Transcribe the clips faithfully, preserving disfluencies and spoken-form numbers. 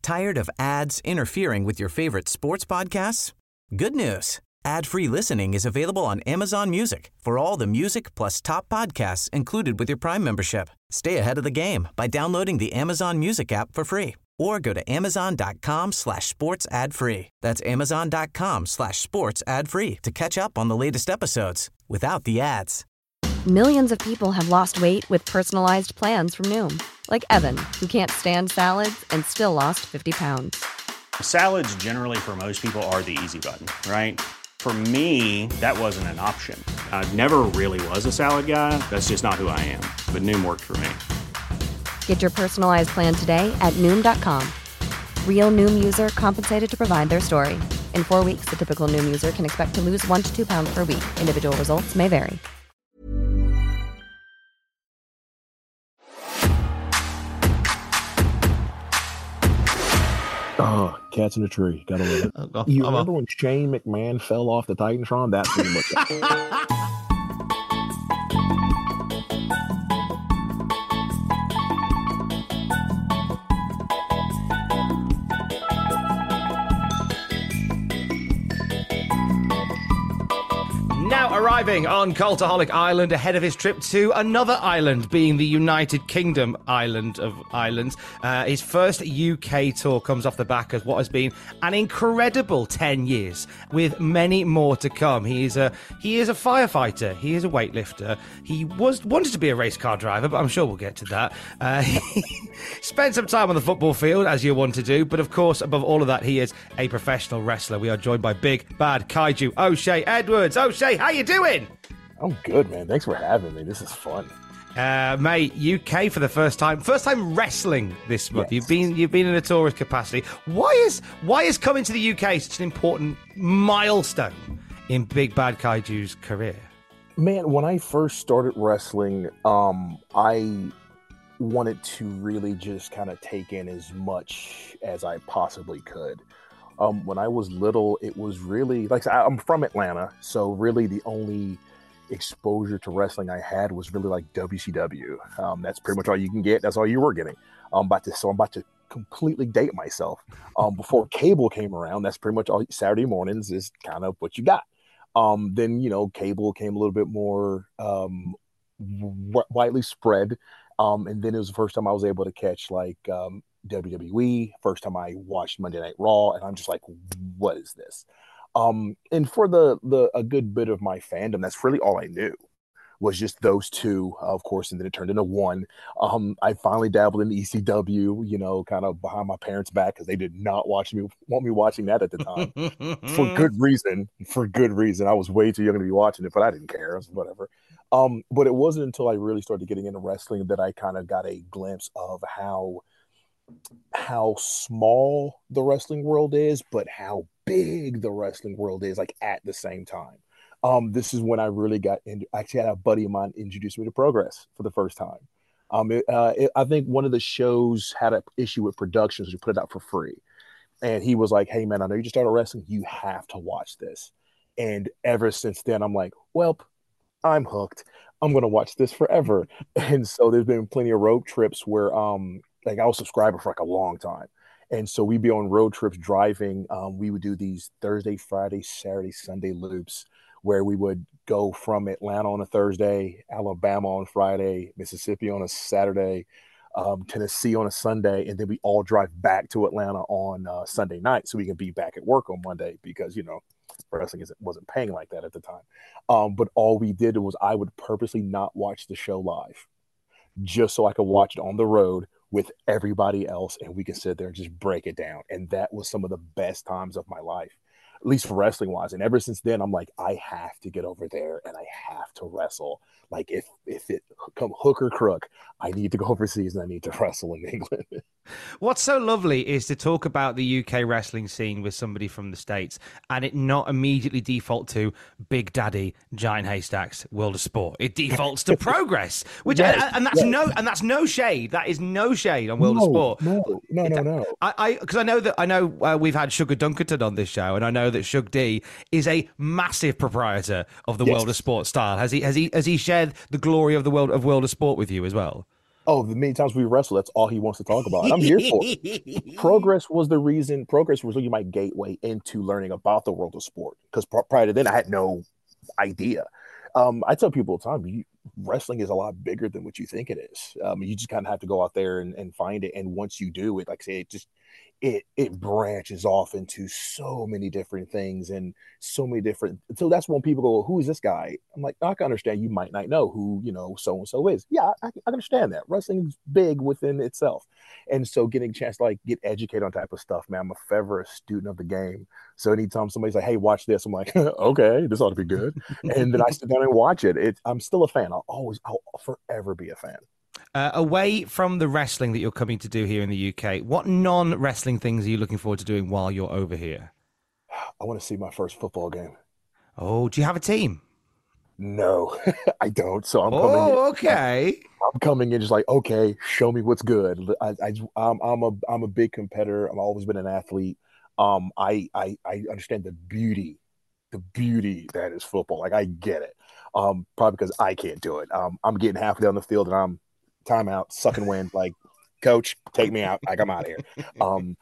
Tired of ads interfering with your favorite sports podcasts? Good news. Ad-free listening is available on Amazon Music for all the music plus top podcasts included with your Prime membership. Stay ahead of the game by downloading the Amazon Music app for free or go to amazon.com slash sports ad free. That's amazon.com slash sports ad free to catch up on the latest episodes without the ads. Millions of people have lost weight with personalized plans from Noom. Like Evan, who can't stand salads and still lost fifty pounds. Salads generally for most people are the easy button, right? For me, that wasn't an option. I never really was a salad guy. That's just not who I am. But Noom worked for me. Get your personalized plan today at Noom dot com. Real Noom user compensated to provide their story. In four weeks, the typical Noom user can expect to lose one to two pounds per week. Individual results may vary. Oh, Cats in the Tree. Gotta love it. Oh, you remember when Shane McMahon fell off the Titantron? That's pretty much it. Now arriving on Cultaholic Island ahead of his trip to another island, being the United Kingdom island of islands. Uh, his first U K tour comes off the back of what has been an incredible ten years, with many more to come. He is a he is a firefighter. He is a weightlifter. He was wanted to be a race car driver, but I'm sure we'll get to that. Uh, he spent some time on the football field, as you want to do, but of course, above all of that, he is a professional wrestler. We are joined by Big Bad Kaiju O'Shea Edwards. O'Shea, how you doing? I'm good, man. Thanks for having me. This is fun. Uh, mate, U K for the first time, first time wrestling this month. Yes. You've been you've been in a tourist capacity. Why is why is coming to the U K such an important milestone in Big Bad Kaiju's career? Man, when I first started wrestling, um, I wanted to really just kind of take in as much as I possibly could. Um, when I was little, it was really like I'm from Atlanta, so really the only exposure to wrestling I had was really like W C W. Um, that's pretty much all you can get. That's all you were getting. I'm about to, so I'm about to completely date myself. Um, before cable came around, that's pretty much all. Saturday mornings is kind of what you got. Um, then you know, cable came a little bit more um, w- widely spread, um, and then it was the first time I was able to catch like. Um, W W E, first time I watched Monday Night Raw, and I'm just like, what is this? Um, and for the the a good bit of my fandom, that's really all I knew was just those two, of course, and then it turned into one. Um, I finally dabbled in E C W, you know, kind of behind my parents' back because they did not watch me want me watching that at the time for good reason. For good reason, I was way too young to be watching it, but I didn't care. It was whatever. Um, but it wasn't until I really started getting into wrestling that I kind of got a glimpse of how. how small the wrestling world is, but how big the wrestling world is, like at the same time. Um, this is when I really got into, actually had a buddy of mine introduce me to Progress for the first time. Um, it, uh, it, I think one of the shows had an issue with productions, so put it out for free. And he was like, hey man, I know you just started wrestling. You have to watch this. And ever since then, I'm like, well, I'm hooked. I'm going to watch this forever. And so there's been plenty of road trips where, um, like I was a subscriber for like a long time. And so we'd be on road trips driving. Um, we would do these Thursday, Friday, Saturday, Sunday loops where we would go from Atlanta on a Thursday, Alabama on Friday, Mississippi on a Saturday, um, Tennessee on a Sunday. And then we all drive back to Atlanta on uh, Sunday night so we can be back at work on Monday because, you know, wrestling isn't, wasn't paying like that at the time. Um, but all we did was I would purposely not watch the show live just so I could watch it on the road with everybody else and we could sit there and just break it down. And that was some of the best times of my life, at least for wrestling wise. And ever since then, I'm like, I have to get over there and I have to wrestle. Like if, if it come hook or crook, I need to go overseas and I need to wrestle in England. What's so lovely is to talk about the U K wrestling scene with somebody from the States and it not immediately default to Big Daddy, Giant Haystacks, World of Sport. It defaults to Progress, which yes, and, and that's yes. no and that's no shade. That is no shade on World no, of Sport. No, no, no, no. I because I, I know that I know uh, we've had Sugar Dunkerton on this show, and I know that Shug D is a massive proprietor of the yes. World of Sport style. Has he has he has he shared the glory of the world of World of Sport with you as well? Oh, the many times we wrestle, that's all he wants to talk about. And I'm here for it. Progress was the reason, progress was really my gateway into learning about the world of sport. Because prior to then, I had no idea. Um, I tell people all the time, you, wrestling is a lot bigger than what you think it is. Um, you just kind of have to go out there and, and find it. And once you do it, like I say, it just it it branches off into so many different things and so many different. So that's when people go, "Who is this guy?" I'm like, I can understand. You might not know who you know so and so is. Yeah, I, I understand that wrestling is big within itself, and so getting a chance to like get educated on type of stuff, man. I'm a forever a student of the game. So anytime somebody's like, "Hey, watch this," I'm like, "Okay, this ought to be good," and then I sit down and watch it. It I'm still a fan. I'll always, I'll forever be a fan. Uh, away from the wrestling that you're coming to do here in the U K, what non-wrestling things are you looking forward to doing while you're over here? I want to see my first football game. Oh, do you have a team? No, I don't. So I'm oh, coming. Oh, okay. I'm coming in just like, okay, show me what's good. I, I, I'm, I'm a, I'm a big competitor. I've always been an athlete. Um, I, I, I understand the beauty, the beauty that is football. Like I get it. Um, probably because I can't do it. Um, I'm getting halfway down the field and I'm timeout, sucking wind. Like, coach, take me out. Like I'm out of here. Um,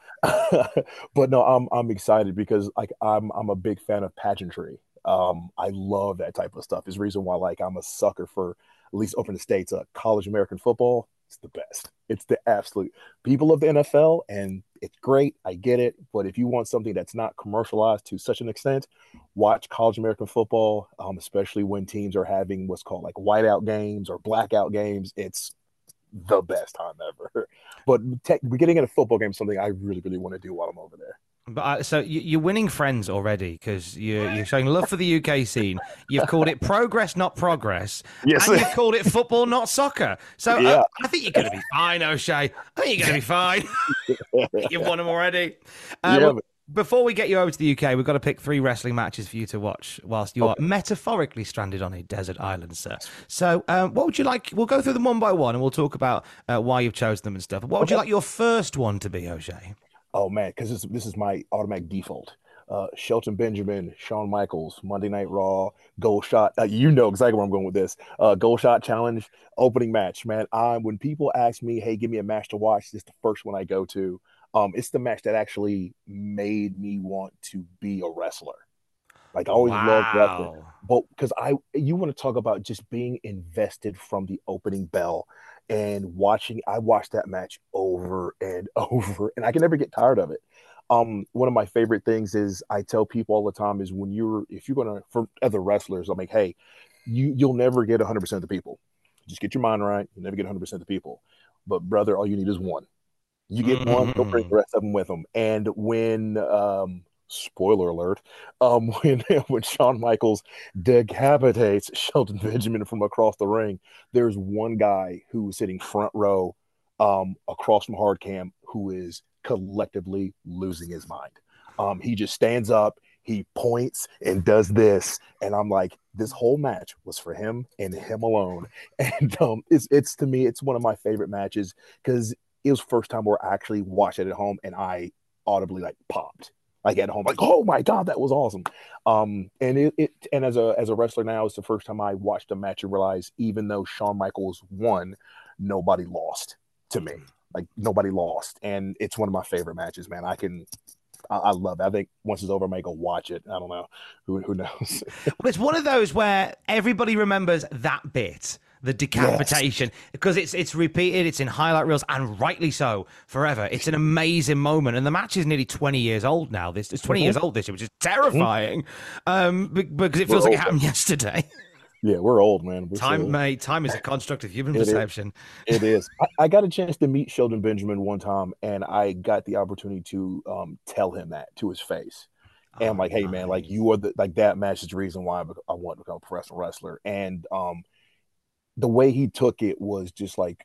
but no, I'm, I'm excited because like I'm, I'm a big fan of pageantry. Um, I love that type of stuff. Is the reason why like I'm a sucker for at least over in the States, uh, college American football. It's the best. It's the absolute people of the N F L, and it's great. I get it. But if you want something that's not commercialized to such an extent, watch college American football, um, especially when teams are having what's called like whiteout games or blackout games. It's the best time ever. But te- getting in a football game is something I really, really want to do while I'm over there. But uh, so you, you're winning friends already because you're, you're showing love for the U K scene. You've called it progress, not progress. Yes. And you've called it football, not soccer. So yeah. uh, I think you're going to be fine, O'Shea. I think you're going to be fine. You've won them already. Uh, yeah, well, but- before we get you over to the U K, we've got to pick three wrestling matches for you to watch whilst you okay. are metaphorically stranded on a desert island, sir. So um, what would you like? We'll go through them one by one and we'll talk about uh, why you've chosen them and stuff. What would okay. you like your first one to be, O'Shea? Oh, man, because this, this is my automatic default. Uh, Shelton Benjamin, Shawn Michaels, Monday Night Raw, Gold Shot. Uh, you know exactly where I'm going with this. Uh, Gold Shot Challenge, opening match, man. I, when people ask me, hey, give me a match to watch, this is the first one I go to. Um, it's the match that actually made me want to be a wrestler. Like, I always wow. loved wrestling. But because I, you want to talk about just being invested from the opening bell. And watching, I watched that match over and over, and I can never get tired of it. Um, one of my favorite things is I tell people all the time is when you're, if you're gonna, for other wrestlers, I'm like, hey, you you'll never get one hundred percent of the people. Just get your mind right. You'll never get one hundred percent of the people. But brother, all you need is one. You get mm-hmm. one, don't bring the rest of them with them. And when um, spoiler alert, um, when when Shawn Michaels decapitates Shelton Benjamin from across the ring, there's one guy who was sitting front row um, across from hard cam who is collectively losing his mind. Um, he just stands up, he points and does this, and I'm like, this whole match was for him and him alone. And um, it's it's to me, it's one of my favorite matches because it was the first time where I actually watched it at home and I audibly like popped. Like at home, like, oh my God, that was awesome. Um, and it, it and as a as a wrestler now, it's the first time I watched a match and realized even though Shawn Michaels won, nobody lost to me. Like nobody lost. And it's one of my favorite matches, man. I can I, I love it. I think once it's over, I may go watch it. I don't know. Who who knows? Well, it's one of those where everybody remembers that bit. The decapitation, yes. because it's it's repeated, it's in highlight reels, and rightly so, forever. It's an amazing moment, and the match is nearly twenty years old now. This it's twenty mm-hmm. years old this year, which is terrifying, mm-hmm. um, because it feels we're like old, it happened man. yesterday. Yeah, we're old, man. We're time, so mate. Time is a construct of human it perception. Is. It is. I, I got a chance to meet Shelton Benjamin one time, and I got the opportunity to um, tell him that to his face. And oh, I'm like, hey, nice. man, like you are the like that match is the reason why I, I want to become a professional wrestler, and um. the way he took it was just like,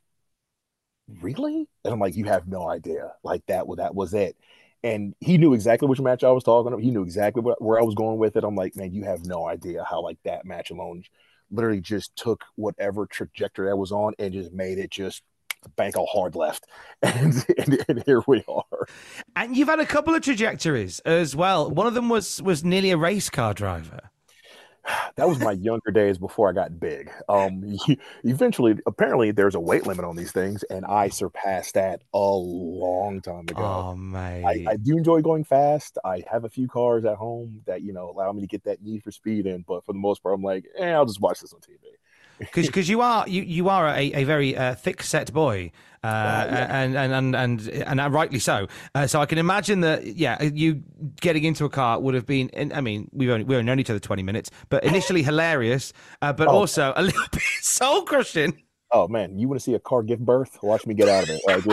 really? And I'm like, you have no idea. Like that, that was it. And he knew exactly which match I was talking about. He knew exactly what, where I was going with it. I'm like, man, you have no idea how like that match alone literally just took whatever trajectory I was on and just made it just bank all hard left. And, and, and here we are. And you've had a couple of trajectories as well. One of them was was nearly a race car driver. that was my younger days before I got big. Um, eventually, apparently, there's a weight limit on these things, and I surpassed that a long time ago. Oh, I, mate. I do enjoy going fast. I have a few cars at home that you know allow me to get that need for speed in, but for the most part, I'm like, eh, I'll just watch this on T V. Because you are you, you are a, a very uh, thick set boy, uh, Uh, yeah. and, and and and and uh, rightly so. Uh, so I can imagine that yeah, you getting into a car would have been. I mean, we've only we've only known each other twenty minutes, but initially hilarious, uh, but Oh. also a little bit soul crushing. Oh man, you want to see a car give birth? Watch me get out of it. Like,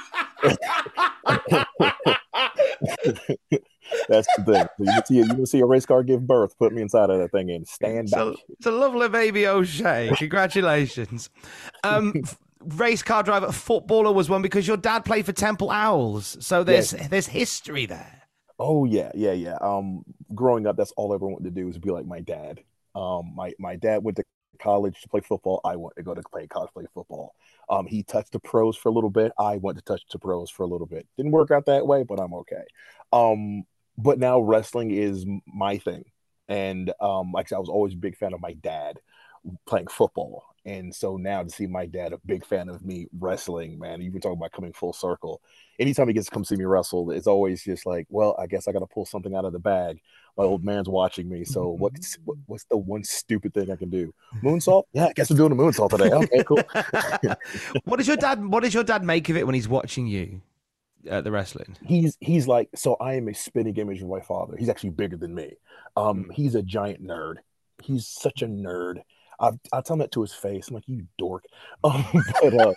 that's the thing. You want to see you want to see a race car give birth? Put me inside of that thing and stand back. So, it's a lovely baby O'Shea. Congratulations. Um, f- race car driver, footballer was one because your dad played for Temple Owls. So there's Yes. there's history there. Oh yeah, yeah, yeah. Um, growing up, that's all I ever wanted to do was be like my dad. Um, my my dad went to college to play football. I went to go to play college play football. Um, he touched the pros for a little bit. I went to touch the pros for a little bit. Didn't work out that way, but I'm okay. Um, but now wrestling is my thing, and um, like I said, I was always a big fan of my dad playing football. And so now to see my dad a big fan of me wrestling, man, you've been talking about coming full circle. Anytime he gets to come see me wrestle, it's always just like, well, I guess I got to pull something out of the bag. My old man's watching me. So what's, what, what's the one stupid thing I can do? Moonsault? Yeah, I guess I'm doing a moonsault today. Okay, cool. What does your dad? What does your dad make of it when he's watching you at the wrestling? he's he's like, so I am a spitting image of my father. He's actually bigger than me. Um, he's a giant nerd. He's such a nerd. I I tell him that to his face. I'm like, you dork. Um, but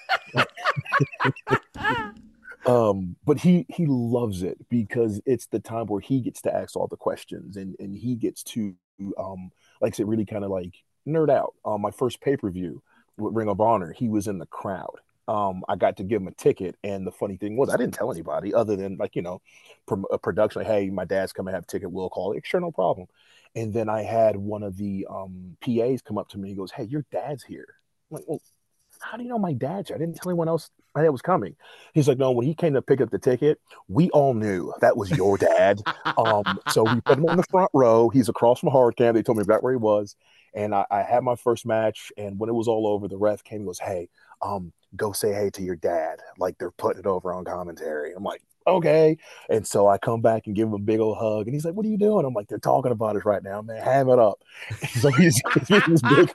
uh, um, but he he loves it because it's the time where he gets to ask all the questions and and he gets to um, like I said, really kind of like nerd out. Um, my first pay per view with Ring of Honor, he was in the crowd. Um, I got to give him a ticket, and the funny thing was, I didn't tell anybody other than like you know, prom- a production. Like, hey, my dad's coming to have a ticket. We'll call it. Sure, no problem. And then I had one of the um, P As come up to me. He goes, "Hey, your dad's here." I'm like, well, how do you know my dad's here? I didn't tell anyone else my dad was coming. He's like, no, when he came to pick up the ticket, we all knew that was your dad. um, so we put him in the front row. He's across from hard cam. They told me right where he was. And I, I had my first match. And when it was all over, the ref came and goes, hey, um, go say hey to your dad. Like they're putting it over on commentary. I'm like, okay. And so I come back and give him a big old hug. And he's like, what are you doing? I'm like, they're talking about us right now, man. Ham it up. So he's giving this big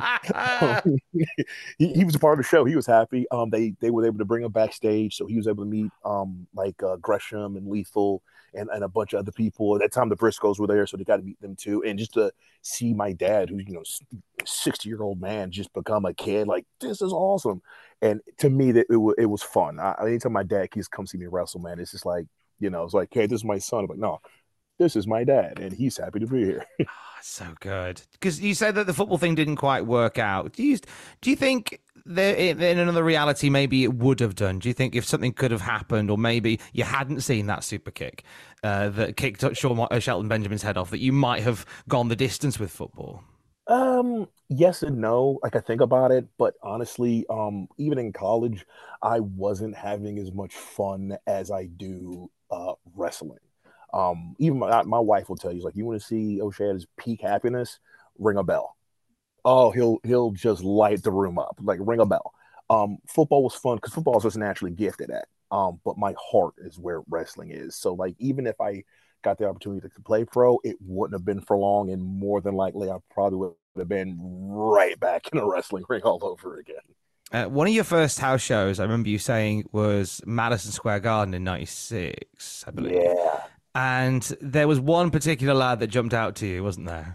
hug. Um, he, he was a part of the show. He was happy. Um, they they were able to bring him backstage. So he was able to meet um like uh, Gresham and Lethal and, and a bunch of other people. At that time, the Briscoes were there. So they got to meet them too. And just to see my dad, who's, you know, sixty year old man, just become a kid, like, this is awesome. And to me, that it, w- it was fun. I, anytime my dad keeps come see me wrestle, man, it's just like, you know, it's like, hey, this is my son. I'm like, no, this is my dad, and he's happy to be here. Oh, so good. Because you said that the football thing didn't quite work out. Do you do you think there in another reality maybe it would have done? Do you think if something could have happened, or maybe you hadn't seen that super kick uh, that kicked Sean, uh, Shelton Benjamin's head off, that you might have gone the distance with football? Um, yes and no. Like I think about it, but honestly, um, even in college, I wasn't having as much fun as I do uh wrestling. Um, even my, my wife will tell you, like, you want to see O'Shea at his peak happiness, ring a bell. Oh, he'll he'll just light the room up, like ring a bell. Um, football was fun because football is just naturally gifted at. Um, but my heart is where wrestling is. So like, even if I got the opportunity to play pro, it wouldn't have been for long, and more than likely, I probably would have been right back in a wrestling ring all over again. Uh, one of your first house shows, I remember you saying, was Madison Square Garden in ninety-six, I believe. Yeah. And there was one particular lad that jumped out to you, wasn't there?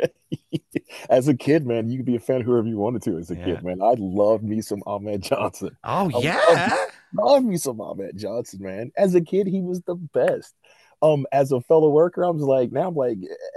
As a kid, man, you could be a fan of whoever you wanted to. As a Yeah. kid, man, I loved me some Ahmed Johnson. Oh, I yeah. loved, loved me some Ahmed Johnson, man. As a kid, he was the best. Um, as a fellow worker, I was like, now I'm like,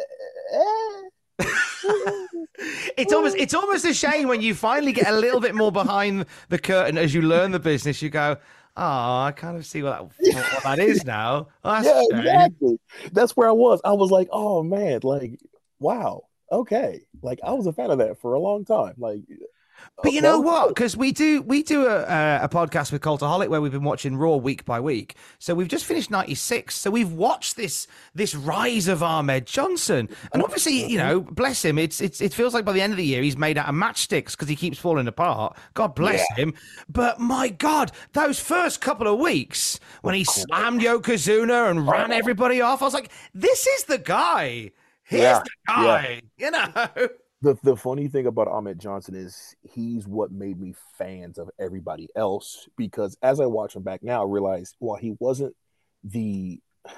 eh. It's almost it's almost a shame when you finally get a little bit more behind the curtain as you learn the business. You go, oh, I kind of see what that, what that is now. Oh, that's Yeah, a shame. exactly. That's where I was. I was like, oh man, like, wow, okay. Like I was a fan of that for a long time. Like, But you know what? Because we do we do a, a, a podcast with Cultaholic where we've been watching Raw week by week. So we've just finished ninety-six. So we've watched this this rise of Ahmed Johnson, and obviously, you know, bless him. It's it's it feels like by the end of the year he's made out of matchsticks because he keeps falling apart. God bless yeah. him. But my God, those first couple of weeks when he slammed Yokozuna and ran everybody off, I was like, this is the guy. Here's yeah. the guy. Yeah. You know. The the funny thing about Ahmed Johnson is he's what made me fans of everybody else, because as I watch him back now, I realize while he wasn't the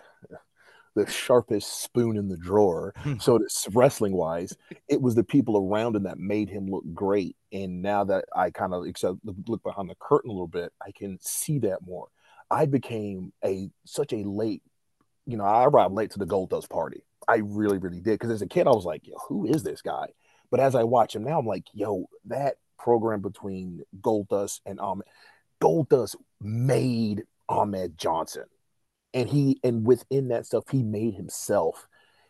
the sharpest spoon in the drawer, so wrestling wise, it was the people around him that made him look great. And now that I kind of except look behind the curtain a little bit, I can see that more. I became a such a late, you know, I arrived late to the Goldust party. I really, really did, because as a kid, I was like, yo, who is this guy? But as I watch him now, I'm like, yo, that program between Goldust and Ahmed, Goldust made Ahmed Johnson. And he, and within that stuff, he made himself,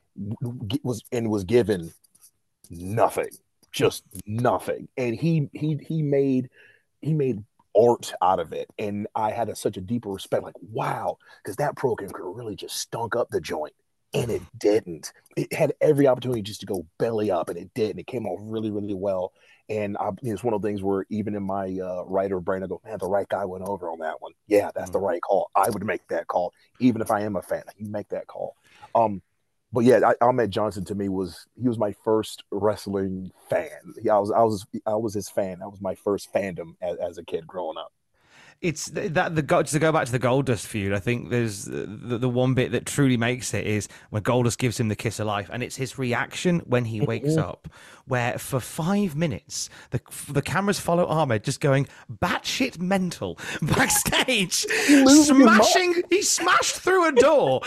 was and was given nothing, just nothing. And he he he made he made art out of it. And I had a, such a deeper respect, like, wow, because that program could really just stunk up the joint. And it didn't. It had every opportunity just to go belly up, and it did. And it came off really, really well. And I, it's one of the things where even in my uh, writer brain, I go, man, the right guy went over on that one. Yeah, that's mm-hmm. the right call. I would make that call, even if I am a fan. You make that call. Um, but yeah, I, Ahmed Johnson to me was he was my first wrestling fan. He, I was I was I was his fan. That was my first fandom as, as a kid growing up. It's that the just to go back to the Goldust feud. I think there's the, the one bit that truly makes it is when Goldust gives him the kiss of life, and it's his reaction when he wakes up, where for five minutes the the cameras follow Ahmed just going batshit mental backstage, smashing. He smashed through a door.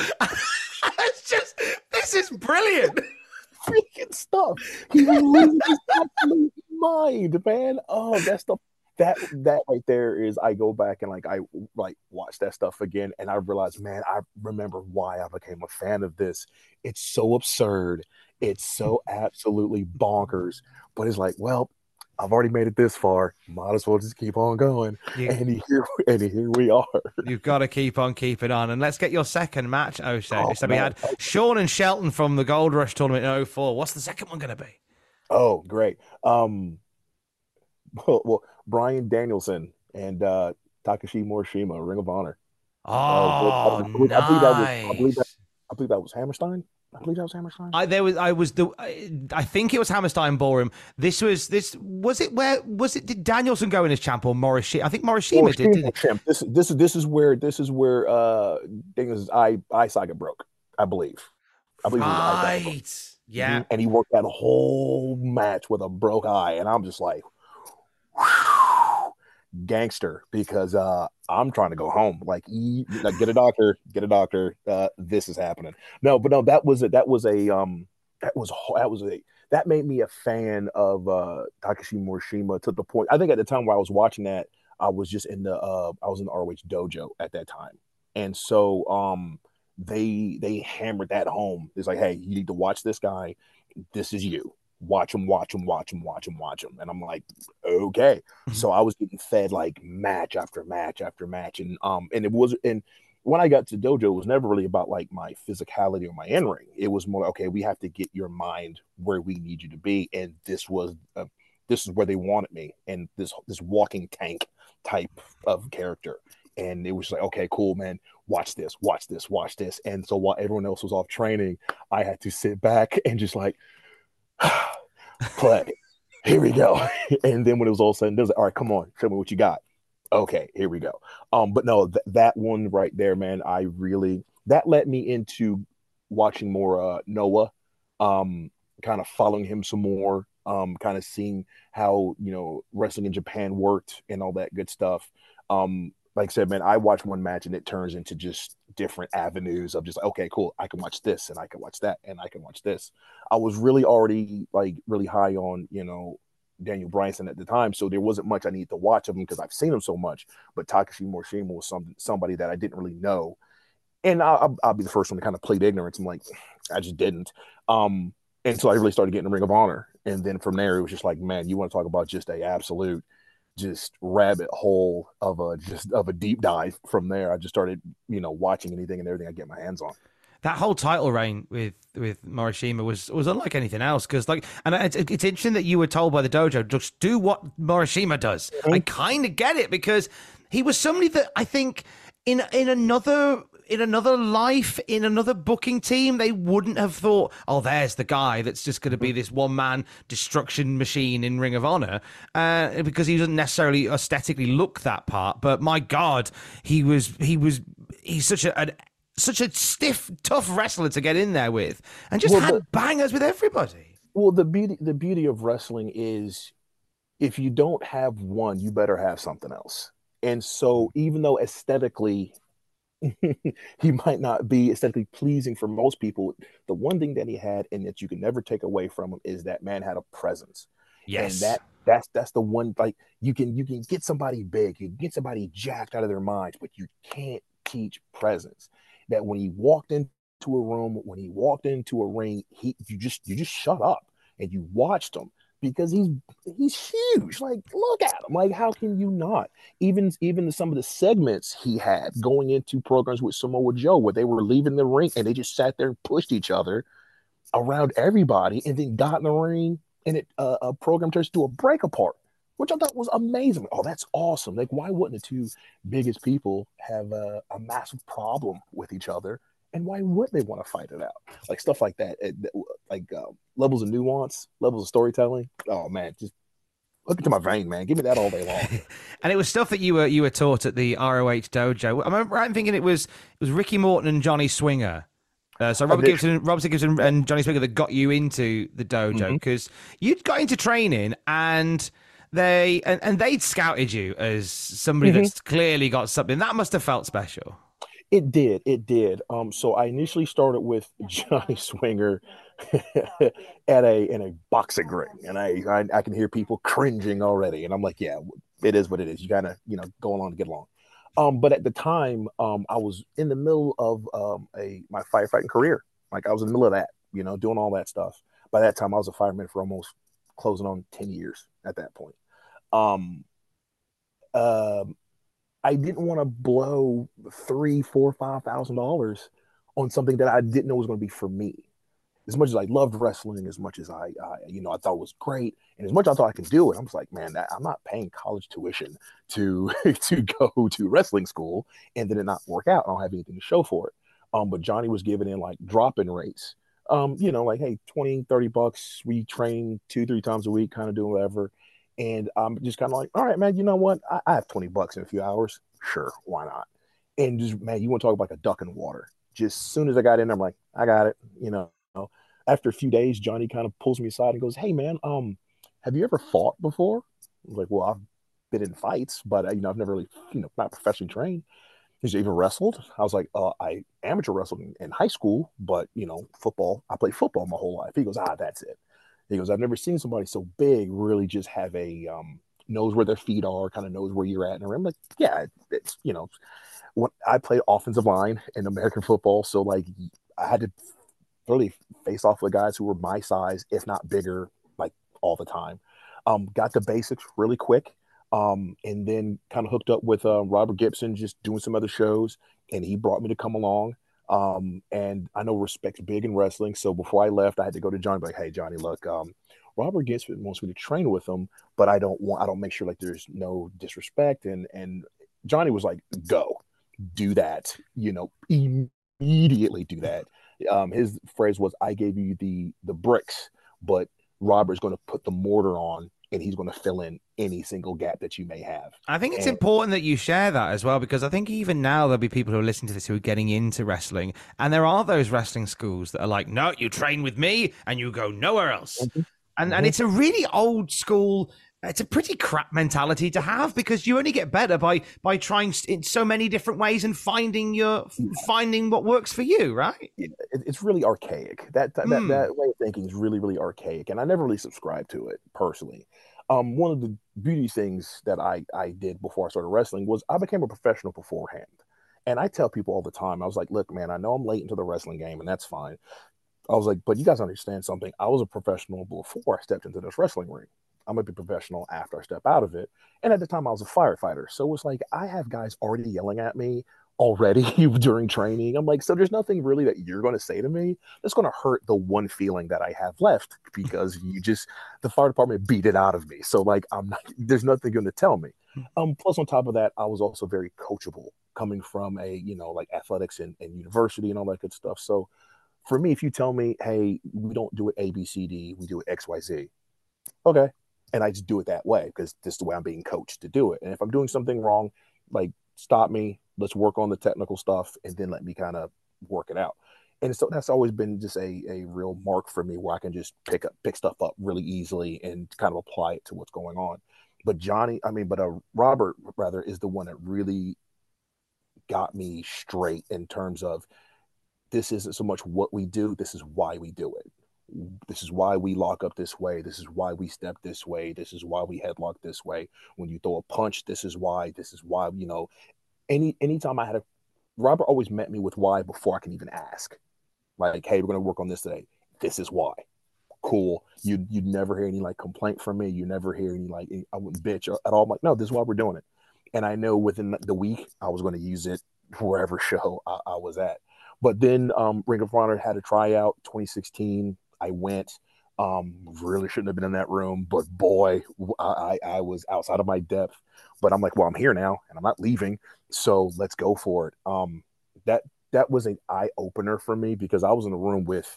It's just this is brilliant. Freaking stuff. He loses his absolute mind, man. Oh, that's the. That that right there is I go back and like I like watch that stuff again, and I realize, man, I remember why I became a fan of this. It's so absurd, it's so absolutely bonkers, but it's like, well, I've already made it this far, might as well just keep on going. You, and here and here we are. You've got to keep on keeping on, and let's get your second match, O'Shea. Oh, so we man. had Sean and Shelton from the Gold Rush tournament in oh four. What's the second one going to be? Oh, great. Um, well. well Bryan Danielson and uh, Takashi Morishima, Ring of Honor. Oh, uh, I, believe, nice. I believe that was. I believe that, I believe that was Hammerstein. I believe that was Hammerstein. I there was. I was the. I, I think it was Hammerstein Ballroom. This was. This was it. Where was it? Did Danielson go in as champ or Morishima? I think Morishima, Morishima did. Didn't champ. This this is this is where this is where uh Danielson's eye eye socket broke. I believe. I believe. Right. It was yeah. Mm-hmm. And he worked that whole match with a broke eye, and I'm just like. Gangster, because uh I'm trying to go home. Like, e- like get a doctor, get a doctor. Uh, this is happening. No, but no, that was a, that was a um that was that was a that made me a fan of uh Takashi Morishima to the point. I think at the time where I was watching that, I was just in the uh I was in the R O H dojo at that time, and so um they they hammered that home. It's like, hey, you need to watch this guy. This is you. Watch him, watch him, watch him, watch him, watch him. And I'm like, okay. Mm-hmm. So I was getting fed like match after match after match. And um, and it was and when I got to dojo, it was never really about like my physicality or my in-ring. It was more, okay, we have to get your mind where we need you to be. And this was uh, this is where they wanted me. And this this walking tank type of character. And it was like, okay, cool, man. Watch this, watch this, watch this. And so while everyone else was off training, I had to sit back and just like play. Here we go. And then when it was all said and done, like, all right, come on, show me what you got. Okay, here we go. Um, but no, th- that one right there, man, I really that led me into watching more uh, Noah, um, kind of following him some more, um, kind of seeing how you know wrestling in Japan worked and all that good stuff. Um, like I said, man, I watch one match and it turns into just different avenues of just like, okay, cool. I can watch this and I can watch that and I can watch this. I was really already like really high on, you know, Daniel Bryanson at the time. So there wasn't much I needed to watch of him because I've seen him so much, but Takashi Morishima was some, somebody that I didn't really know. And I'll, I'll be the first one to kind of plead ignorance. I'm like, I just didn't. Um, until I really started getting the Ring of Honor. And then from there, it was just like, man, you want to talk about just a absolute just rabbit hole of a just of a deep dive. From there, I just started, you know, watching anything and everything I get my hands on. That whole title reign with with Morishima was was unlike anything else, because like, and it's, it's interesting that you were told by the dojo, just do what Morishima does. Mm-hmm. I kind of get it, because he was somebody that I think in in another in another life, in another booking team, they wouldn't have thought, oh, there's the guy that's just going to be this one man destruction machine in Ring of Honor, uh, because he doesn't necessarily aesthetically look that part. But my God, he was he was he's such a an such a stiff, tough wrestler to get in there with, and just well, had the, bangers with everybody. Well, the beauty, the beauty of wrestling is if you don't have one, you better have something else. And so even though aesthetically he might not be aesthetically pleasing for most people, the one thing that he had and that you can never take away from him is that man had a presence. Yes. And that that's that's the one, like, you can you can get somebody big, you can get somebody jacked out of their minds, but you can't teach presence. That when he walked into a room, when he walked into a ring, he you just you just shut up and you watched him, because he's he's huge. Like, look at him. Like, how can you not? Even even some of the segments he had going into programs with Samoa Joe, where they were leaving the ring and they just sat there and pushed each other around everybody, and then got in the ring, and it uh, a program turns to a break apart, which I thought was amazing. Oh, that's awesome. Like, why wouldn't the two biggest people have a, a massive problem with each other? And why would they want to fight it out? Like, stuff like that. It, like uh, levels of nuance, levels of storytelling. Oh, man, just look into my vein, man. Give me that all day long. And it was stuff that you were you were taught at the R O H dojo. I remember right thinking it was, it was Ricky Morton and Johnny Swinger. Uh, so Robert Gibson, Robert Gibson and Johnny Swinger that got you into the dojo, because mm-hmm. you'd got into training and... They and, and they'd scouted you as somebody mm-hmm. that's clearly got something. That must have felt special. It did. It did. Um, so I initially started with Johnny Swinger at a in a boxing ring, and I, I I can hear people cringing already, and I'm like, yeah, it is what it is. You gotta, you know, go along to get along. Um, but at the time, um, I was in the middle of um a my firefighting career. Like, I was in the middle of that, you know, doing all that stuff. By that time, I was a fireman for almost closing on ten years at that point. Um, uh, I didn't want to blow three, four, five thousand dollars on something that I didn't know was going to be for me. As much as I loved wrestling, as much as I, I, you know, I thought it was great, and as much as I thought I could do it, I was like, man, I'm not paying college tuition to to go to wrestling school and then it not work out. I don't have anything to show for it. Um, but Johnny was giving in like drop-in rates. Um, you know, like, hey, twenty, thirty bucks. We train two, three times a week, kind of doing whatever. And I'm just kind of like, all right, man, you know what? I, I have twenty bucks in a few hours. Sure, why not? And just, man, you want to talk about like a duck in water. Just as soon as I got in, I'm like, I got it. You know, after a few days, Johnny kind of pulls me aside and goes, hey, man, um, have you ever fought before? I was like, well, I've been in fights, but, you know, I've never really, you know, not professionally trained. He's even wrestled. I was like, uh, I amateur wrestled in, in high school, but, you know, football, I played football my whole life. He goes, ah, that's it. He goes, I've never seen somebody so big really just have a, um, knows where their feet are, kind of knows where you're at. And I'm like, yeah, it's, you know, when I played offensive line in American football. So, like, I had to really face off with guys who were my size, if not bigger, like, all the time. Um, got the basics really quick. Um, and then kind of hooked up with uh, Robert Gibson, just doing some other shows. And he brought me to come along. Um, and I know respect's big in wrestling. So before I left, I had to go to Johnny, like, hey, Johnny, look, um, Robert Gibson wants me to train with him, but I don't want, I don't make sure like there's no disrespect. And, and Johnny was like, go do that, you know, immediately do that. Um, his phrase was, I gave you the, the bricks, but Robert's going to put the mortar on, and he's going to fill in any single gap that you may have. I think it's and, important that you share that as well, because I think even now there'll be people who are listening to this who are getting into wrestling, and there are those wrestling schools that are like, no, you train with me and you go nowhere else. Mm-hmm. And, mm-hmm. and it's a really old school, it's a pretty crap mentality to have, because you only get better by by trying in so many different ways and finding your finding what works for you, right? It, it's really archaic. That that, mm. that that way of thinking is really, really archaic, and I never really subscribed to it personally. Um, one of the beauty things that I, I did before I started wrestling was I became a professional beforehand. And I tell people all the time, I was like, look, man, I know I'm late into the wrestling game, and that's fine. I was like, but you guys understand something. I was a professional before I stepped into this wrestling ring. I'm going to be professional after I step out of it. And at the time, I was a firefighter. So it's like, I have guys already yelling at me already during training. I'm like, so there's nothing really that you're going to say to me that's going to hurt the one feeling that I have left, because you just, the fire department beat it out of me. So like, I'm not, there's nothing going to tell me. Um, plus on top of that, I was also very coachable, coming from a, you know, like athletics and, and university and all that good stuff. So for me, if you tell me, hey, we don't do it A, B, C, D, we do it X, Y, Z. Okay. And I just do it that way because this is the way I'm being coached to do it. And if I'm doing something wrong, like, stop me, let's work on the technical stuff, and then let me kind of work it out. And so that's always been just a, a real mark for me, where I can just pick up, pick stuff up really easily and kind of apply it to what's going on. But Johnny, I mean, but uh, Robert rather is the one that really got me straight in terms of, this isn't so much what we do, this is why we do it. This is why we lock up this way. This is why we step this way. This is why we headlock this way. When you throw a punch, this is why. This is why, you know, any anytime I had a, Robert always met me with why before I can even ask. Like, hey, we're going to work on this today. This is why. Cool. You you'd never hear any like complaint from me. You never hear any like, I wouldn't bitch at all. I'm like, no, this is why we're doing it. And I know within the week I was going to use it wherever show I, I was at. But then um, Ring of Honor had a tryout twenty sixteen. I went. Um, really shouldn't have been in that room, but boy, I, I was outside of my depth. But I'm like, well, I'm here now, and I'm not leaving, so let's go for it. Um, that that was an eye opener for me, because I was in a room with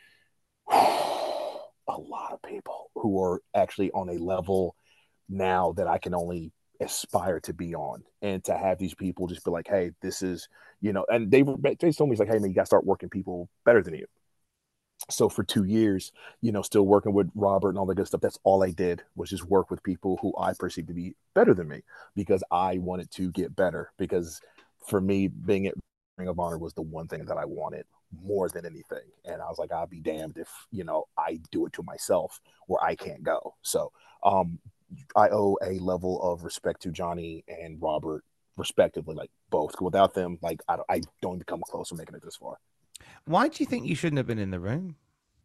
a lot of people who are actually on a level now that I can only aspire to be on, and to have these people just be like, hey, this is, you know, and they they told me, like, hey man, you got to start working people better than you. So for two years, you know, still working with Robert and all that good stuff, that's all I did, was just work with people who I perceived to be better than me, because I wanted to get better. Because for me, being at Ring of Honor was the one thing that I wanted more than anything. And I was like, I'll be damned if, you know, I do it to myself where I can't go. So um, I owe a level of respect to Johnny and Robert, respectively, like both. Without them, like I don't, I don't even come close to making it this far. Why do you think you shouldn't have been in the room?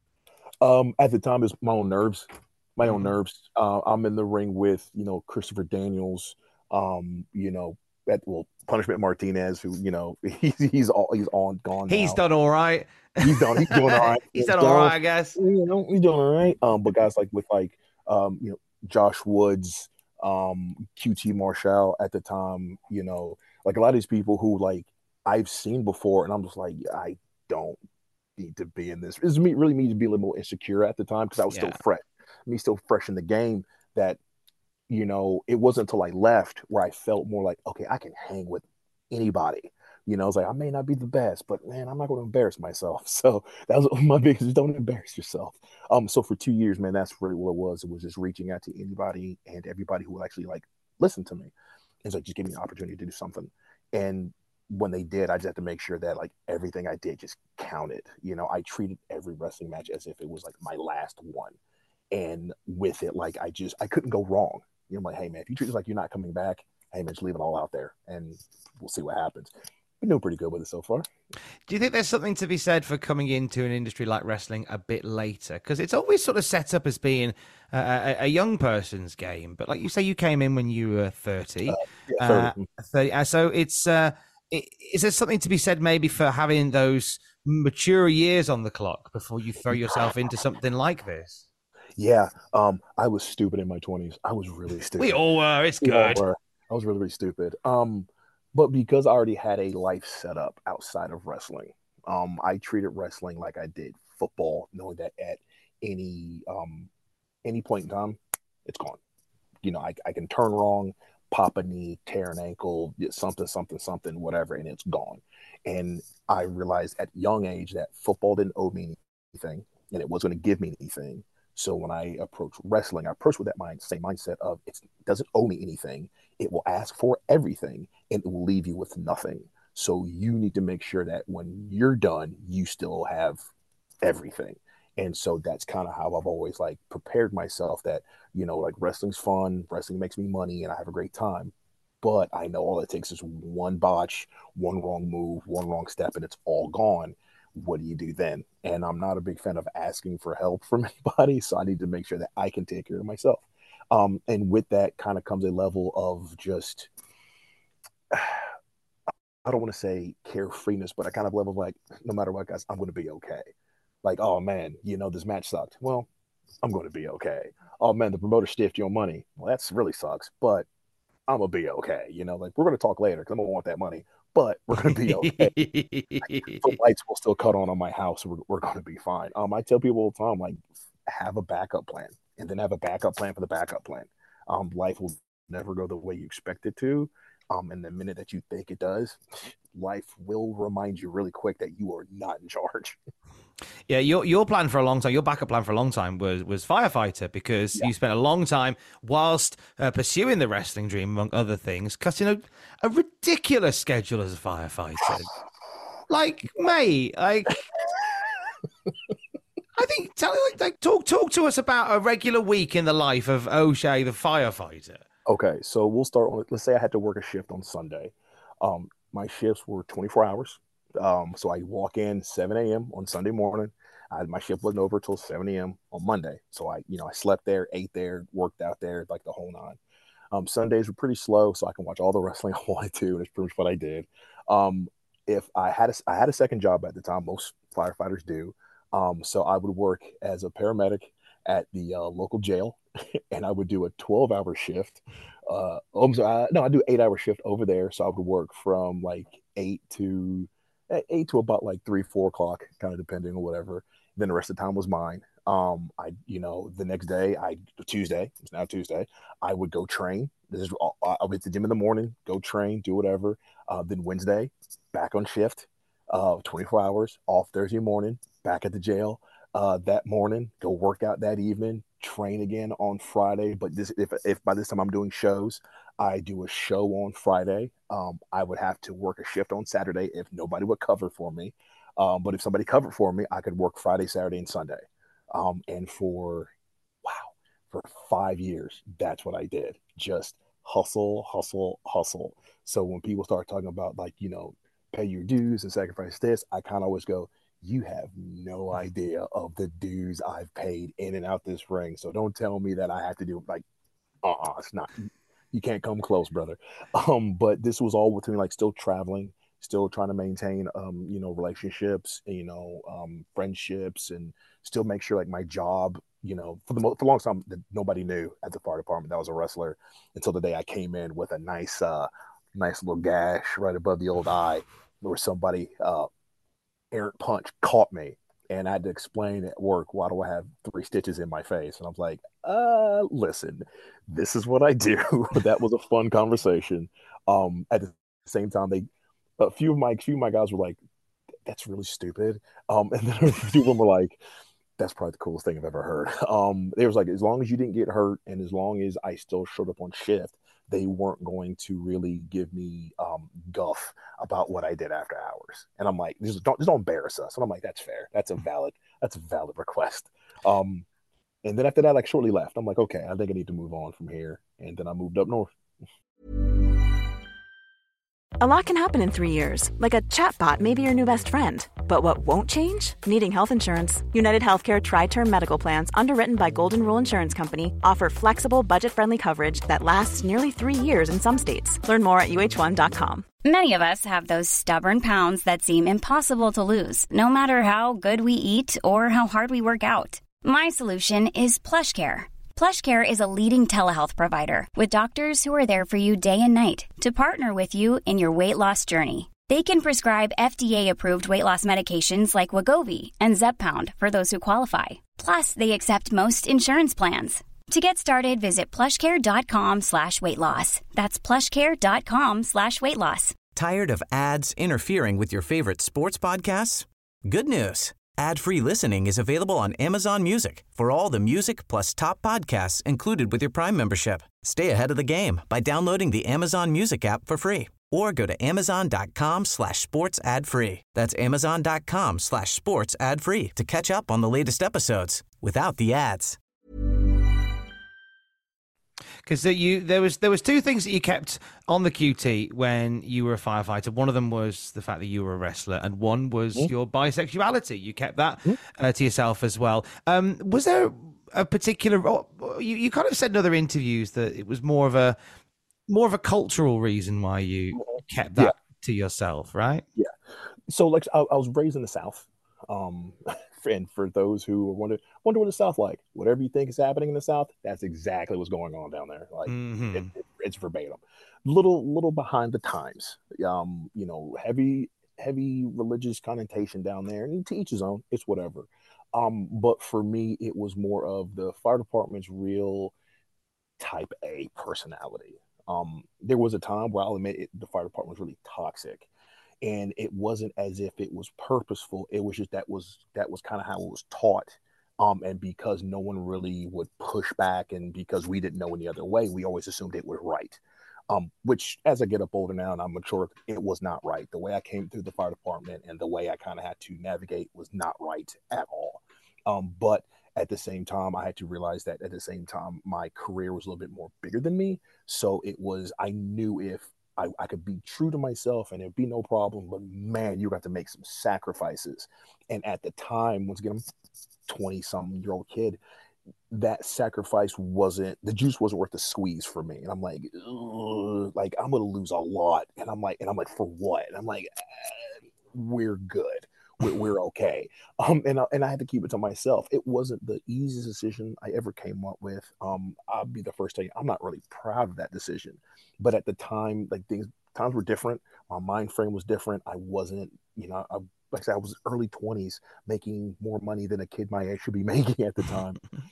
Um, at the time, it's my own nerves, my mm-hmm. own nerves. Uh, I'm in the ring with, you know, Christopher Daniels, um, you know, at, well, Punishment Martinez, who, you know, he's he's all he's on gone. He's now. done all right. He's done. He's doing all right. he's done all right, I guess. You know, he's doing all right. Um, but guys like with like, um, you know, Josh Woods, um, Q T Marshall at the time, you know, like a lot of these people who like I've seen before, and I'm just like, I don't need to be in this. It's me really me to be a little more insecure at the time, because I was yeah. still fresh, me still fresh in the game. That, you know, it wasn't until I left where I felt more like, okay, I can hang with anybody. You know, I was like, I may not be the best, but man, I'm not going to embarrass myself. So that was my biggest, don't embarrass yourself. Um, so for two years, man, that's really what it was. It was just reaching out to anybody and everybody who would actually like listen to me. It's like, just give me an opportunity to do something. And when they did, I just had to make sure that like everything I did just counted. You know, I treated every wrestling match as if it was like my last one. And with it, like I just, I couldn't go wrong. You know, I'm like, hey man, if you treat it like you're not coming back, hey man, just leave it all out there and we'll see what happens. Been doing pretty good with it so far. Do you think there's something to be said for coming into an industry like wrestling a bit later? Because it's always sort of set up as being a, a, a young person's game. But like you say, you came in when you were thirty. Uh, yeah, thirty. Uh, thirty. Uh, so it's, uh, it, is there something to be said maybe for having those mature years on the clock before you throw yourself into something like this? Yeah. Um, I was stupid in my twenties. I was really stupid. We all were. It's good. Were. I was really, really stupid. Um, But because I already had a life set up outside of wrestling, um, I treated wrestling like I did football, knowing that at any um, any point in time, it's gone. You know, I, I can turn wrong, pop a knee, tear an ankle, something, something, something, whatever, and it's gone. And I realized at young age that football didn't owe me anything, and it wasn't going to give me anything. So when I approach wrestling, I approach with that mind, same mindset of it doesn't owe me anything. It will ask for everything and it will leave you with nothing. So you need to make sure that when you're done, you still have everything. And so that's kind of how I've always like prepared myself that, you know, like wrestling's fun, wrestling makes me money and I have a great time. But I know all it takes is one botch, one wrong move, one wrong step, and it's all gone. what do you do then? And I'm not a big fan of asking for help from anybody, so I need to make sure that I can take care of myself. Um, and with that kind of comes a level of just, I don't want to say carefreeness, but a kind of level of like, no matter what, guys, I'm going to be okay. Like, oh man, you know, this match sucked. Well, I'm going to be okay. Oh man, the promoter stiffed your money. Well, that's really sucks, but I'm going to be okay. You know, like we're going to talk later because I'm going to want that money, but we're going to be okay. Like, the lights will still cut on on my house. We're, we're going to be fine. Um, I tell people all the time, like, have a backup plan and then have a backup plan for the backup plan. Um, life will never go the way you expect it to. Um, and the minute that you think it does, life will remind you really quick that you are not in charge. Yeah, your your plan for a long time, your backup plan for a long time was was firefighter, because yeah. you spent a long time whilst uh, pursuing the wrestling dream, among other things, cutting a, a ridiculous schedule as a firefighter. Like, mate, like, I think, tell like, like, talk talk to us about a regular week in the life of O'Shea the firefighter. Okay, so we'll start on, let's say I had to work a shift on Sunday. Um, my shifts were twenty-four hours. Um, so I walk in seven a.m. on Sunday morning. I, my shift wasn't over till seven a.m. on Monday. So I, you know, I slept there, ate there, worked out there, like the whole nine. Um, Sundays were pretty slow, so I can watch all the wrestling I wanted to. And that's pretty much what I did. Um, if I had a, I had a second job at the time, most firefighters do. Um, so I would work as a paramedic at the uh, local jail, and I would do a twelve-hour shift. Uh, I'm sorry, I, no, I do eight-hour shift over there. So I would work from like eight to eight to about like three, four o'clock, kind of depending on whatever. Then the rest of the time was mine. Um, I, you know, the next day, I Tuesday, it's now Tuesday, I would go train. This is I would hit the gym in the morning, go train, do whatever. Uh, then Wednesday, back on shift, uh, twenty-four hours, off Thursday morning, back at the jail. Uh, that morning, go work out that evening, train again on Friday. But this, if if by this time I'm doing shows, I do a show on Friday. Um, I would have to work a shift on Saturday if nobody would cover for me. Um, but if somebody covered for me, I could work Friday, Saturday, and Sunday. Um, and for, wow, for five years, that's what I did. Just hustle, hustle, hustle. So when people start talking about, like, you know, pay your dues and sacrifice this, I kind of always go, you have no idea of the dues I've paid in and out this ring. So don't tell me that I have to do, like, uh-uh, it's not, you can't come close, brother. Um, but this was all with me, like, still traveling, still trying to maintain, um, you know, relationships, you know, um, friendships, and still make sure, like, my job, you know, for the for the longest time that nobody knew at the fire department that I was a wrestler, until the day I came in with a nice, uh, nice little gash right above the old eye, where somebody, uh, errant punch caught me, and I had to explain at work, why do I have three stitches in my face? And I was like, uh, listen, this is what I do. That was a fun conversation. Um, at the same time, they, a few of my, few of my guys were like, that's really stupid. Um, and then a few of them were like, that's probably the coolest thing I've ever heard. Um, they was like, as long as you didn't get hurt, and as long as I still showed up on shift, they weren't going to really give me um, guff about what I did after hours. And I'm like, just don't, just don't embarrass us. And I'm like, that's fair. That's a valid, that's a valid request. Um, and then after that, like, shortly left. I'm like, okay, I think I need to move on from here. And then I moved up north. A lot can happen in three years, like a chatbot may be your new best friend. But what won't change? Needing health insurance. United Healthcare Tri-Term Medical Plans, underwritten by Golden Rule Insurance Company, offer flexible, budget-friendly coverage that lasts nearly three years in some states. Learn more at U H one dot com. Many of us have those stubborn pounds that seem impossible to lose, no matter how good we eat or how hard we work out. My solution is PlushCare. PlushCare is a leading telehealth provider with doctors who are there for you day and night to partner with you in your weight loss journey. They can prescribe F D A-approved weight loss medications like Wegovy and Zepbound for those who qualify. Plus, they accept most insurance plans. To get started, visit plushcare.com slash weight loss. That's plushcare.com slash weight loss. Tired of ads interfering with your favorite sports podcasts? Good news. Ad-free listening is available on Amazon Music for all the music plus top podcasts included with your Prime membership. Stay ahead of the game by downloading the Amazon Music app for free, or go to amazon.com slash sports ad free. That's amazon.com slash sports ad free to catch up on the latest episodes without the ads. Because you there was there was two things that you kept on the Q T when you were a firefighter. One of them was the fact that you were a wrestler, and one was mm-hmm. your bisexuality. You kept that mm-hmm. uh, to yourself as well. Um, was there a particular? You you kind of said in other interviews that it was more of a more of a cultural reason why you kept that yeah. to yourself, right? Yeah. So like I, I was raised in the South. Um, and for those who wonder wonder what the South like, whatever you think is happening in the South, that's exactly what's going on down there. Like mm-hmm. it, it, it's verbatim. Little little behind the times. Um, you know, heavy heavy religious connotation down there, and to each his own. It's whatever. Um, but for me, it was more of the fire department's real type A personality. Um, there was a time where I'll admit it, the fire department was really toxic. And it wasn't as if it was purposeful. It was just that was that was kind of how it was taught. Um, and because no one really would push back, and because we didn't know any other way, we always assumed it was right. Um, which, as I get up older now and I'm mature, it was not right. The way I came through the fire department and the way I kind of had to navigate was not right at all. Um, but at the same time, I had to realize that at the same time, my career was a little bit more bigger than me. So it was, I knew if I, I could be true to myself and it'd be no problem, but man, you got to make some sacrifices. And at the time, once again, I'm twenty something year old kid, that sacrifice wasn't, the juice wasn't worth the squeeze for me. And I'm like, like I'm going to lose a lot. And I'm like, and I'm like, for what? And I'm like, eh, we're good. We're, we're okay. Um, and, I, and I had to keep it to myself. It wasn't the easiest decision I ever came up with. Um, I'll be the first to tell you, I'm not really proud of that decision. But at the time, like things, times were different. My mind frame was different. I wasn't, you know, I, like I said, I was early twenties, making more money than a kid my age should be making at the time,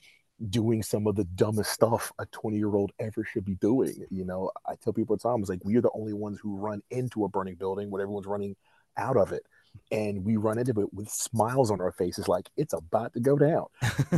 doing some of the dumbest stuff a twenty-year-old ever should be doing. You know, I tell people at times, like, we're the only ones who run into a burning building when everyone's running out of it. And we run into it with smiles on our faces, like it's about to go down,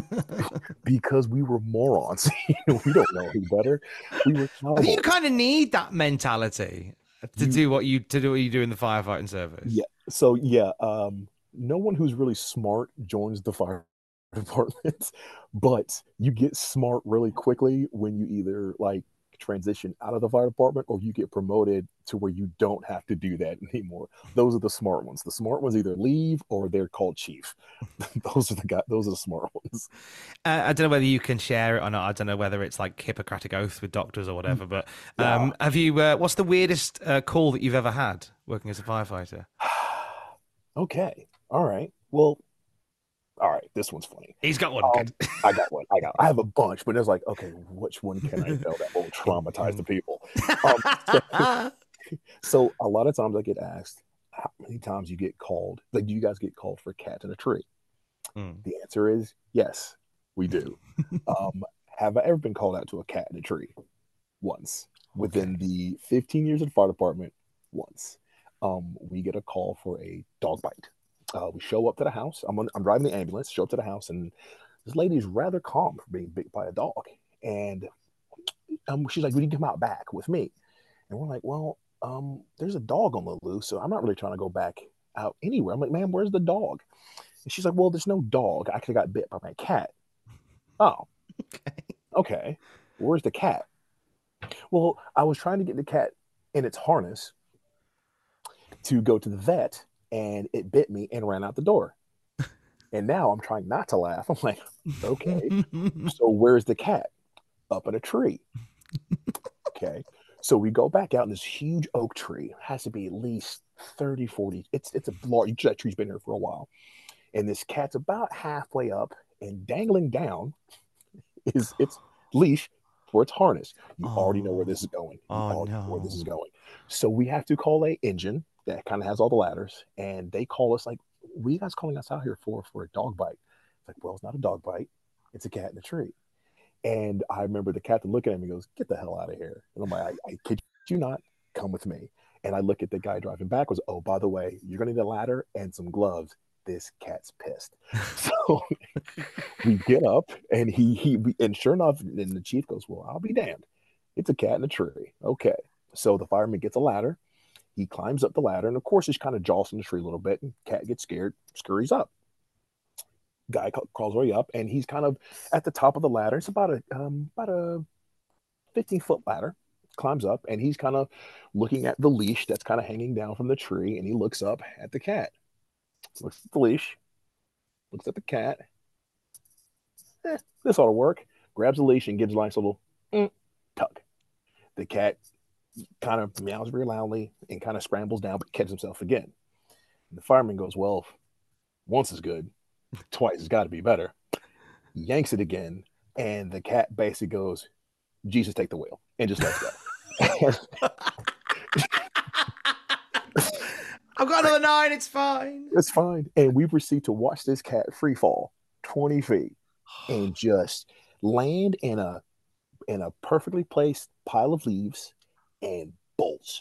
because we were morons. You know, we don't know any better. We were. I think you kind of need that mentality to you, do what you to do what you do in the firefighting service. Yeah. So yeah, um, no one who's really smart joins the fire department, but you get smart really quickly when you either like transition out of the fire department or you get promoted to where you don't have to do that anymore. Those are the smart ones. The smart ones either leave or they're called chief. Those are the guys, those are the smart ones. Uh, I don't know whether you can share it or not. I don't know whether it's like Hippocratic oath with doctors or whatever, but um, yeah. have you, uh, what's the weirdest uh, call that you've ever had working as a firefighter? Okay. All right. Well, all right, this one's funny. He's got one. Um, I got one. I got. I have a bunch, but it's like, okay, which one can I tell that won't traumatize the people? Um, so, so a lot of times I get asked, how many times you get called? Like, do you guys get called for a cat in a tree? Mm. The answer is yes, we do. um, have I ever been called out to a cat in a tree? Once. Within okay. the fifteen years of the fire department, once. Um, we get a call for a dog bite. Uh, we show up to the house. I'm on, I'm driving the ambulance, show up to the house, and this lady is rather calm for being bit by a dog. And um, she's like, "We need to come out back with me." And we're like, "Well, um, there's a dog on the loose, so I'm not really trying to go back out anywhere." I'm like, "Ma'am, where's the dog?" And she's like, "Well, there's no dog. I actually got bit by my cat." Oh, okay. Okay. Where's the cat? Well, I was trying to get the cat in its harness to go to the vet, and it bit me and ran out the door. And now I'm trying not to laugh. I'm like, okay, so where's the cat? Up in a tree. Okay. So we go back out in this huge oak tree. It has to be at least thirty, forty. It's it's a large, that tree's been here for a while. And this cat's about halfway up, and dangling down is its leash for its harness. You oh. already know where this is going. You oh, already no. know where this is going. So we have to call a engine that kind of has all the ladders, and they call us like, "What are you guys calling us out here for, for a dog bite?" It's like, "Well, it's not a dog bite. It's a cat in a tree." And I remember the captain looking at me and goes, "Get the hell out of here." And I'm like, I, I kid you not, come with me. And I look at the guy driving back, was, "Oh, by the way, you're going to need a ladder and some gloves. This cat's pissed." So we get up, and he, he, and sure enough, and the chief goes, "Well, I'll be damned. It's a cat in a tree." Okay. So the fireman gets a ladder. He climbs up the ladder, and of course, he's kind of jostling the tree a little bit, and cat gets scared, scurries up. Guy crawls way up, and he's kind of at the top of the ladder. It's about a um, about a fifteen foot ladder, climbs up, and he's kind of looking at the leash that's kind of hanging down from the tree, and he looks up at the cat, looks at the leash, looks at the cat. Eh, this ought to work. Grabs the leash and gives a nice little mm, tug. The cat kind of meows very loudly and kind of scrambles down, but catches himself again. And the fireman goes, well, once is good, twice has got to be better. Yanks it again, and the cat basically goes, Jesus, take the wheel, and just lets go. I've got another nine, it's fine. It's fine. And we proceed to watch this cat free fall twenty feet and just land in a in a perfectly placed pile of leaves and bolts.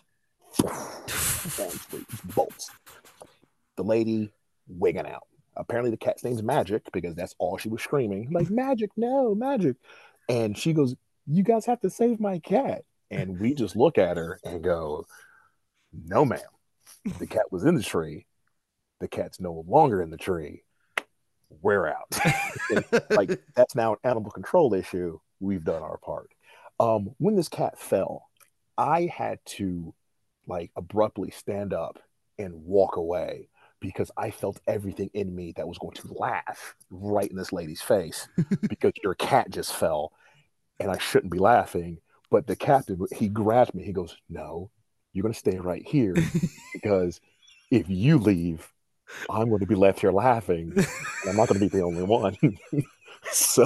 Bolts. The lady wigging out. Apparently the cat's name's Magic, because that's all she was screaming. Like, Magic, no, Magic. And she goes, you guys have to save my cat. And we just look at her and go, no, ma'am. The cat was in the tree. The cat's no longer in the tree. We're out. Like, that's now an animal control issue. We've done our part. Um, when this cat fell, I had to like abruptly stand up and walk away because I felt everything in me that was going to laugh right in this lady's face because your cat just fell and I shouldn't be laughing. But the captain, he grabbed me. He goes, no, you're going to stay right here because if you leave, I'm going to be left here laughing. And I'm not going to be the only one. So,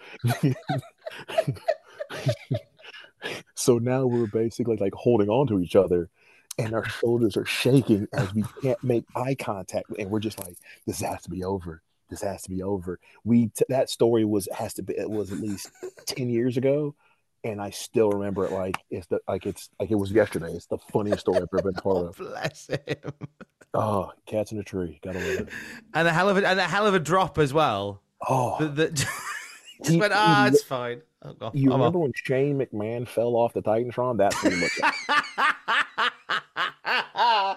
so now we're basically like holding on to each other and our shoulders are shaking as we can't make eye contact. And we're just like, this has to be over. This has to be over. We, t- that story was, has to be, it was at least ten years ago. And I still remember it like it's the, like it's like it was yesterday. It's the funniest story I've ever been part of. Oh, bless him. Oh, cats in a tree. Gotta love it. And a hell of a and a hell of a drop as well. Oh, the, the, just he, went, ah, he, it's fine. Oh, God. You I'm remember off. when Shane McMahon fell off the Titantron? That's when he looked like.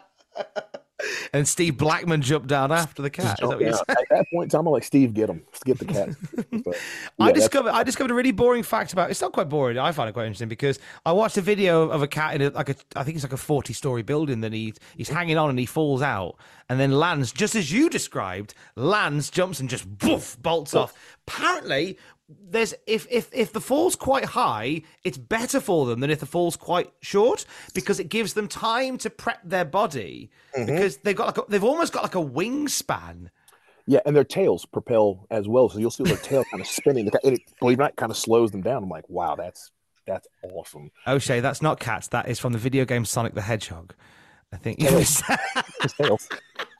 And Steve Blackman jumped down after the cat. Is that what you're saying? At that point in time, I'm like, Steve, get him. Get the cat. But, yeah, I discovered I discovered a really boring fact about it's not quite boring. I find it quite interesting because I watched a video of a cat in a, like a I think it's like a forty story building that he he's hanging on and he falls out and then lands just as you described. Lands, jumps and just woof, bolts off. Apparently, there's if if if the fall's quite high, it's better for them than if the fall's quite short because it gives them time to prep their body mm-hmm. because they've got like a, they've almost got like a wingspan. Yeah, and their tails propel as well, so you'll see their tail kind of spinning. And it, believe it or not, kind of slows them down. I'm like, wow, that's that's awesome. O'Shea, that's not cats. That is from the video game Sonic the Hedgehog. I think tails. It's tails.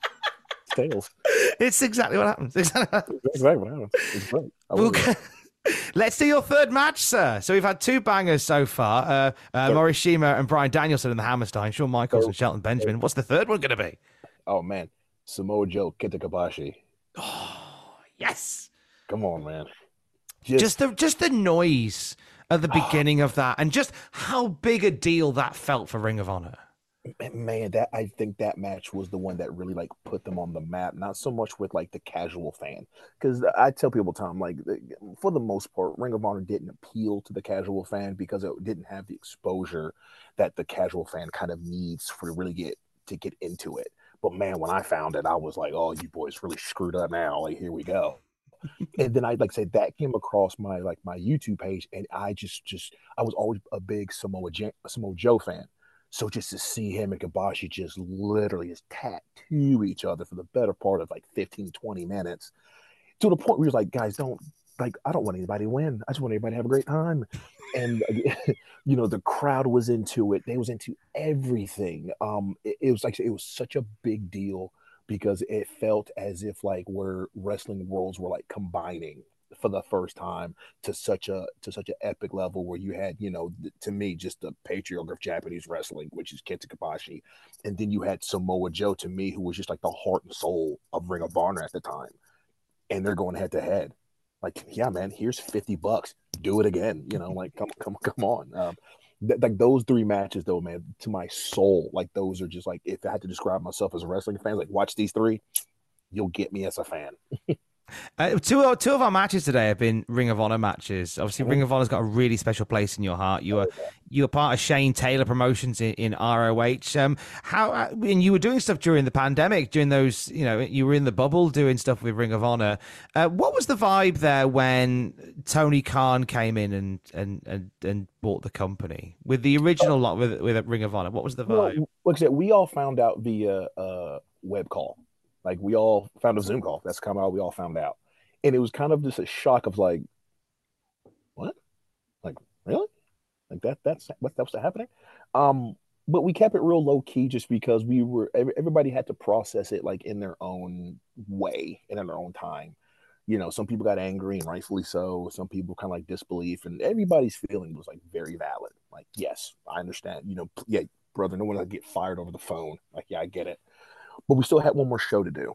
It's tails. It's exactly what happens. Exactly what happens. Exactly what happens. It's great. Okay. Let's do your third match, sir. So we've had two bangers so far. Uh, uh, Morishima and Brian Danielson in the Hammerstein, Shawn Michaels and Shelton Benjamin. What's the third one going to be? Oh, man. Samoa Joe, Kenta Kobashi. Oh, yes. Come on, man. Just, just the just the noise at the beginning of that and just how big a deal that felt for Ring of Honor. Man, that I think that match was the one that really like put them on the map. Not so much with like the casual fan, because I tell people, Tom, like for the most part, Ring of Honor didn't appeal to the casual fan because it didn't have the exposure that the casual fan kind of needs for to really get to get into it. But man, when I found it, I was like, "Oh, you boys really screwed up now. Like, here we go." And then I like say that came across my like my YouTube page, and I just just I was always a big Samoa J- Samoa Joe fan. So just to see him and Kobashi just literally just tattoo each other for the better part of like fifteen, twenty minutes to the point where he was like, guys, don't like, I don't want anybody to win. I just want everybody to have a great time. And, you know, the crowd was into it. They was into everything. Um, it, it was like, it was such a big deal because it felt as if like where wrestling worlds were like combining for the first time to such a to such an epic level where you had, you know, to me, just the patriarch of Japanese wrestling, which is Kenta Kobashi, and then you had Samoa Joe, to me, who was just like the heart and soul of Ring of Honor at the time, and they're going head to head. Like, yeah, man, here's fifty bucks, do it again, you know, like come come come on. Um, th- like those three matches, though, man, to my soul, like those are just like, if I had to describe myself as a wrestling fan, like watch these three, you'll get me as a fan. Uh, two, two of our matches today have been Ring of Honor matches. Obviously, Mm-hmm. Ring of Honor's got a really special place in your heart. You were you were part of Shane Taylor Promotions in, in R O H. Um, how uh, and you were doing stuff during the pandemic, during those, you know, you were in the bubble doing stuff with Ring of Honor. Uh, what was the vibe there when Tony Khan came in and and and, and bought the company with the original lot with with Ring of Honor? What was the vibe? Well, like I said, we all found out via uh, web call. Like we all found a Zoom call. That's kind of how we all found out. And it was kind of just a shock of like, what? Like, really? Like that, that's what that was happening. Um, but we kept it real low key just because we were, everybody had to process it like in their own way and in their own time. You know, some people got angry and rightfully so. Some people kind of like disbelief, and everybody's feeling was like very valid. Like, yes, I understand. You know, yeah, brother, no one will get fired over the phone. Like, yeah, I get it. But we still had one more show to do.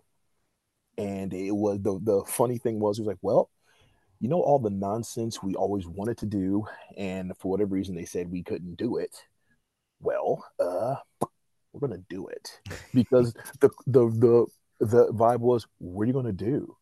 And it was the the funny thing was, it was like, well, you know, all the nonsense we always wanted to do, and for whatever reason they said we couldn't do it. Well, uh, we're gonna do it because the the the the vibe was, what are you gonna do?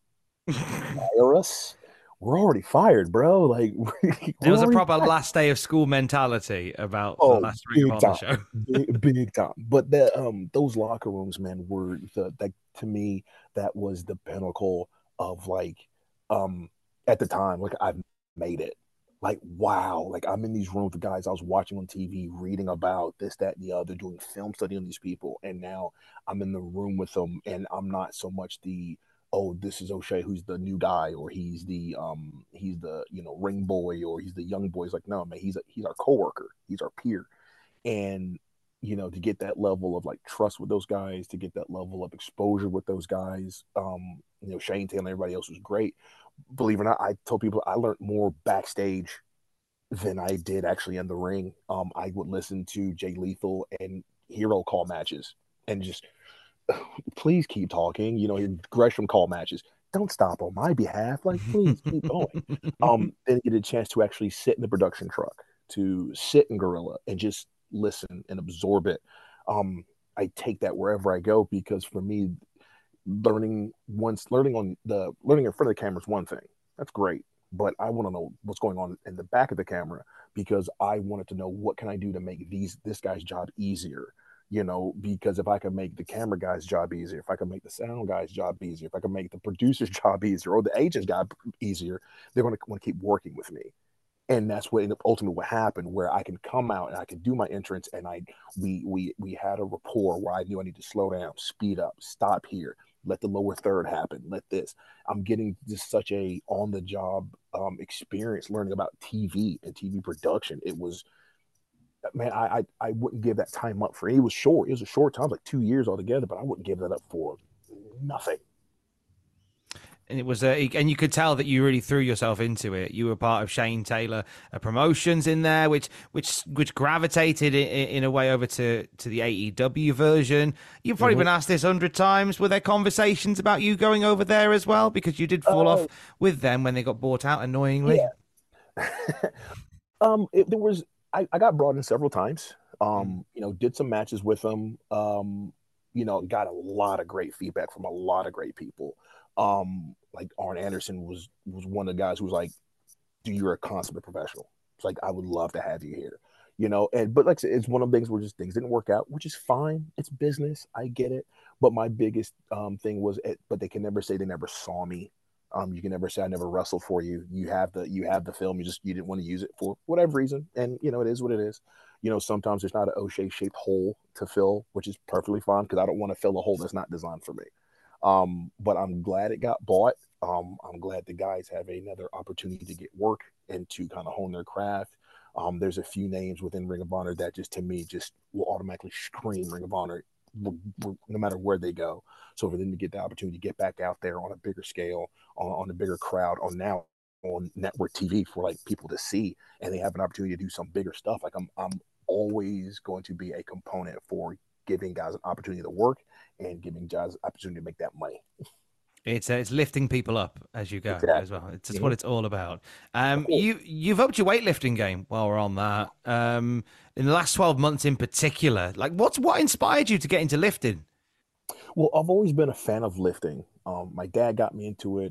Fire us? We're already fired, bro. Like There was a proper fired. last day of school mentality about Oh, the last Ring of big Honor time. show. big, big time. But that um those locker rooms, man, were the that to me that was the pinnacle of like um at the time, like I've made it. Like wow, like I'm in these rooms with guys I was watching on T V, reading about this, that, and the other, doing film study on these people, and now I'm in the room with them, and I'm not so much the oh, this is O'Shea, who's the new guy, or he's the um he's the you know ring boy, or he's the young boy. It's like no, man, he's a, he's our coworker, he's our peer, and you know to get that level of like trust with those guys, to get that level of exposure with those guys, um you know Shane Taylor and everybody else was great. Believe it or not, I told people I learned more backstage than I did actually in the ring. Um, I would listen to Jay Lethal and Hero call matches and just please keep talking. You know, Gresham call matches. Don't stop on my behalf. Like, please keep going. Um, then get a chance to actually sit in the production truck, to sit in Gorilla and just listen and absorb it. Um, I take that wherever I go because for me, learning once learning on the learning in front of the camera is one thing. That's great. But I want to know what's going on in the back of the camera because I wanted to know what can I do to make these this guy's job easier. You know, because if I can make the camera guy's job easier, if I can make the sound guy's job easier, if I can make the producer's job easier or the agent's job easier, they're going to want to keep working with me. And that's what ultimately what happened, where I can come out and I can do my entrance, and I we we we had a rapport where I knew I need to slow down, speed up, stop here, let the lower third happen, let this. I'm getting just such a on the job um, experience, learning about T V and T V production. It was. Man, I, I I wouldn't give that time up for it. It was short. It was a short time, like two years altogether, but I wouldn't give that up for nothing. And it was, a, and you could tell that you really threw yourself into it. You were part of Shane Taylor uh, Promotions in there, which which which gravitated in, in a way over to, to the A E W version. You've probably mm-hmm. been asked this a hundred times. Were there conversations about you going over there as well? Because you did fall uh, off with them when they got bought out, annoyingly. Yeah. um, it, there was. I, I got brought in several times, um, you know, did some matches with them, um, you know, got a lot of great feedback from a lot of great people. Um, like Arn Anderson was, was one of the guys who was like, dude, you're a consummate professional. It's like, I would love to have you here, you know, and, but like I said, it's one of the things where just things didn't work out, which is fine. It's business. I get it. But my biggest um, thing was, it, but they can never say they never saw me. Um, you can never say I never wrestled for you. You have the you have the film. You just you didn't want to use it for whatever reason, and you know it is what it is. You know sometimes there's not an O'Shea shaped hole to fill, which is perfectly fine because I don't want to fill a hole that's not designed for me. Um, but I'm glad it got bought. Um, I'm glad the guys have another opportunity to get work and to kind of hone their craft. Um, there's a few names within Ring of Honor that just to me just will automatically scream Ring of Honor, no matter where they go. So for them to get the opportunity to get back out there on a bigger scale, on, on a bigger crowd, on now on network T V for like people to see, and they have an opportunity to do some bigger stuff. Like I'm, I'm always going to be a component for giving guys an opportunity to work and giving guys an opportunity to make that money. It's uh, it's lifting people up as you go exactly. as well. It's just mm-hmm. what it's all about. Um, you you've upped your weightlifting game while we're on that. Um, in the last twelve months in particular, like what's what inspired you to get into lifting? Well, I've always been a fan of lifting. Um, my dad got me into it.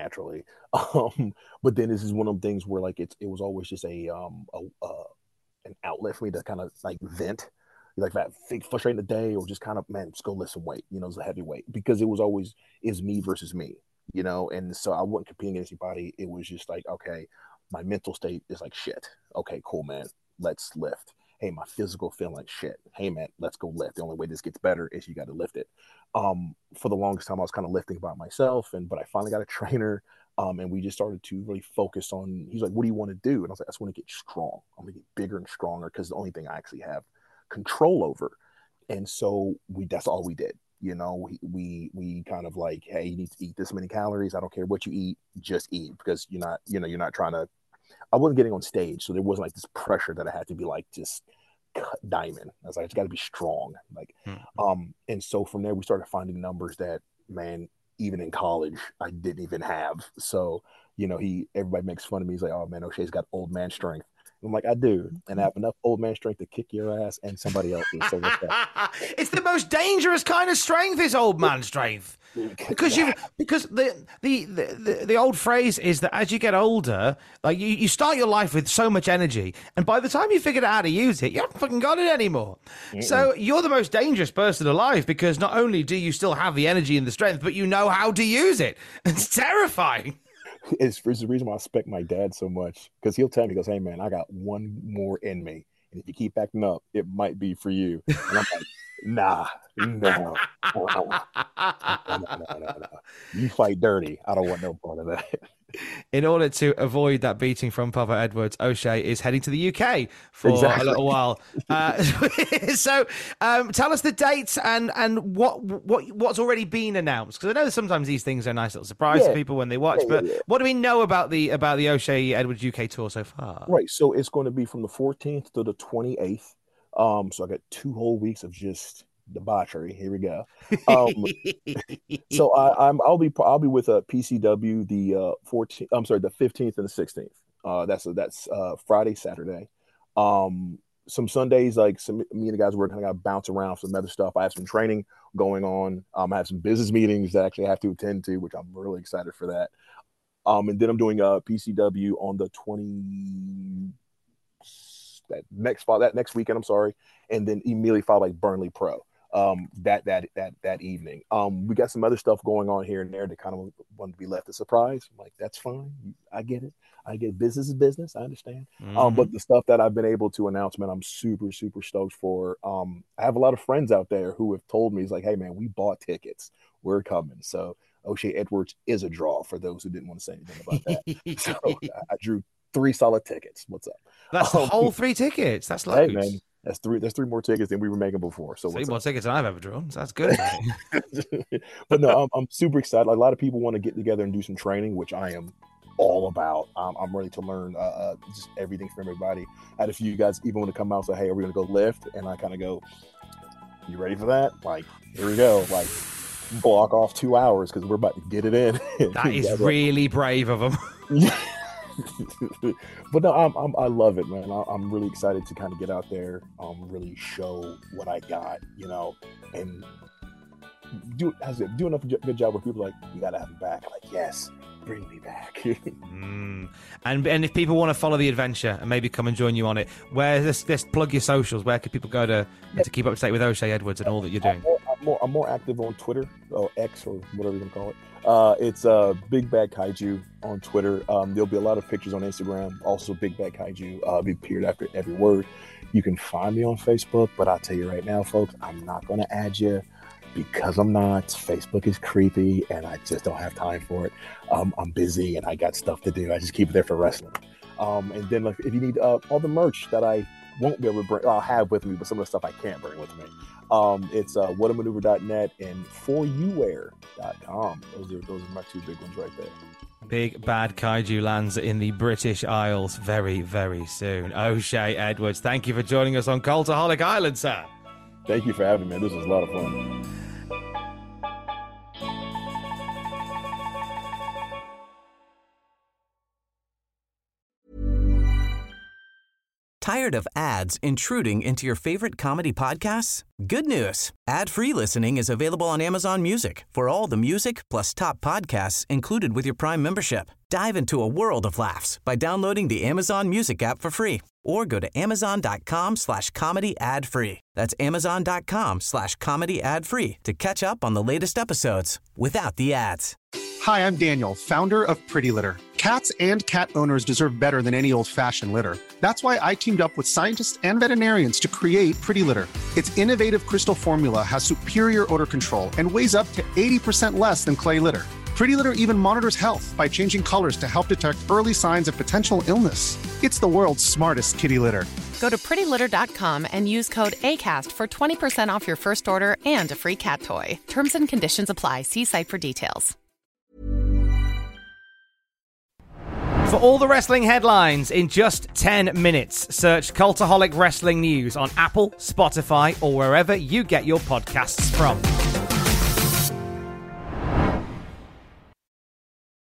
naturally. Um, but then this is one of them things where like it's it was always just a um a, uh, an outlet for me to kind of like vent, like that frustrating the day, or just kind of man, just go lift some weight. You know, it's a heavy weight because it was always is me versus me. You know, and so I wasn't competing against anybody. It was just like, okay, my mental state is like shit. Okay, cool, man. Let's lift. Hey, my physical feeling like shit. Hey, man, let's go lift. The only way this gets better is you got to lift it. Um, for the longest time, I was kind of lifting by myself, and but I finally got a trainer, um, and we just started to really focus on. He's like, "What do you want to do?" And I was like, "I just want to get strong. I'm going to get bigger and stronger because the only thing I actually have control over." And so we that's all we did. You know, we, we we kind of like, hey, you need to eat this many calories. I don't care what you eat, just eat because you're not, you know, you're not trying to. I wasn't getting on stage, so there wasn't like this pressure that I had to be like just cut diamond. I was like, I just got to be strong. Like, mm-hmm. um, and so from there we started finding numbers that, man, even in college I didn't even have. So, you know, he everybody makes fun of me. He's like, oh man, O'Shea's got old man strength. I'm like, I do, and I have enough old man strength to kick your ass and somebody else's. So it's the most dangerous kind of strength, is old man strength, because you because the, the the the old phrase is that as you get older, like you, you start your life with so much energy, and by the time you figured out how to use it, you haven't fucking got it anymore. Mm-mm. So you're the most dangerous person alive because not only do you still have the energy and the strength, but you know how to use it. It's terrifying. It's, it's the reason why I respect my dad so much, because he'll tell me, he goes, hey man, I got one more in me, and if you keep acting up, it might be for you. And I'm like, nah, no, no, no, no, no, no. You fight dirty. I don't want no part of that. In order to avoid that beating from Papa Edwards, O'Shea is heading to the U K for exactly. a little while. Uh, so, um, tell us the dates and and what what what's already been announced, because I know sometimes these things are a nice little surprise yeah. to people when they watch. Yeah, but yeah, yeah. what do we know about the about the O'Shea Edwards U K tour so far? Right, so it's going to be from the fourteenth to the twenty-eighth. Um, so I got two whole weeks of just debauchery. Here we go. Um, so I, I'm I'll be I'll be with a uh, P C W the uh, fourteenth. I'm sorry, the fifteenth and the sixteenth. Uh, that's a, that's uh, Friday, Saturday. Um, some Sundays, like some me and the guys were kind of got to bounce around some other stuff. I have some training going on. Um, I have some business meetings that I actually have to attend to, which I'm really excited for that. Um, and then I'm doing a uh, P C W on the twenty. That next fall, that next weekend, I'm sorry, and then immediately followed like Burnley Pro. Um, that that that that evening. Um, we got some other stuff going on here and there that kind of want to be left a surprise. I'm like, that's fine. I get it. I get business is business. I understand. Mm-hmm. Um, but the stuff that I've been able to announce, man, I'm super super stoked for. Um, I have a lot of friends out there who have told me, it's like, hey man, we bought tickets. We're coming. So O'Shea Edwards is a draw for those who didn't want to say anything about that. So I, I drew three solid tickets. What's up? That's the um, whole three tickets. That's loads. Hey man, that's three. That's three more tickets than we were making before. So three more up? tickets than I've ever drawn. So that's good. But no, I'm, I'm super excited. Like, a lot of people want to get together and do some training, which I am all about. Um, I'm ready to learn uh, uh, just everything from everybody. I had a few guys even want to come out and say, "Hey, are we going to go lift?" And I kind of go, "You ready for that?" Like, here we go. Like, block off two hours because we're about to get it in. That is really brave of them. But no, I'm, I'm I love it, man. I, I'm really excited to kind of get out there, um, really show what I got, you know, and do as it do enough good job where people are like, you gotta have him back. Like, yes, bring me back. mm. And and if people want to follow the adventure and maybe come and join you on it, where let's, let's plug your socials. Where can people go to yeah. to keep up to date with O'Shea Edwards and all that you're doing? I'm more, I'm more, I'm more active on Twitter or X or whatever you can call it. Uh, it's uh, Big Bad Kaiju on Twitter. Um, there'll be a lot of pictures on Instagram. Also, Big Bad Kaiju. Uh, be appeared after every word. You can find me on Facebook, but I'll tell you right now, folks, I'm not going to add you because I'm not. Facebook is creepy, and I just don't have time for it. Um, I'm busy, and I got stuff to do. I just keep it there for wrestling. Um, and then, like, if you need uh, all the merch that I won't be able to bring, I'll have with me, but some of the stuff I can't bring with me. Um, it's uh, what a maneuver dot net and for you wear dot com. Those are those are my two big ones right there. Big Bad Kaiju lands in the British Isles very, very soon. O'Shea Edwards, thank you for joining us on Cultaholic Island, sir. Thank you for having me. This was a lot of fun. Tired of ads intruding into your favorite comedy podcasts? Good news. Ad-free listening is available on Amazon Music for all the music plus top podcasts included with your Prime membership. Dive into a world of laughs by downloading the Amazon Music app for free or go to amazon.com slash comedy ad free. That's amazon.com slash comedy ad free to catch up on the latest episodes without the ads. Hi, I'm Daniel, founder of Pretty Litter. Cats and cat owners deserve better than any old-fashioned litter. That's why I teamed up with scientists and veterinarians to create Pretty Litter. Its innovative crystal formula has superior odor control and weighs up to eighty percent less than clay litter. Pretty Litter even monitors health by changing colors to help detect early signs of potential illness. It's the world's smartest kitty litter. Go to pretty litter dot com and use code ACAST for twenty percent off your first order and a free cat toy. Terms and conditions apply. See site for details. For all the wrestling headlines in just ten minutes, search Cultaholic Wrestling News on Apple, Spotify, or wherever you get your podcasts from.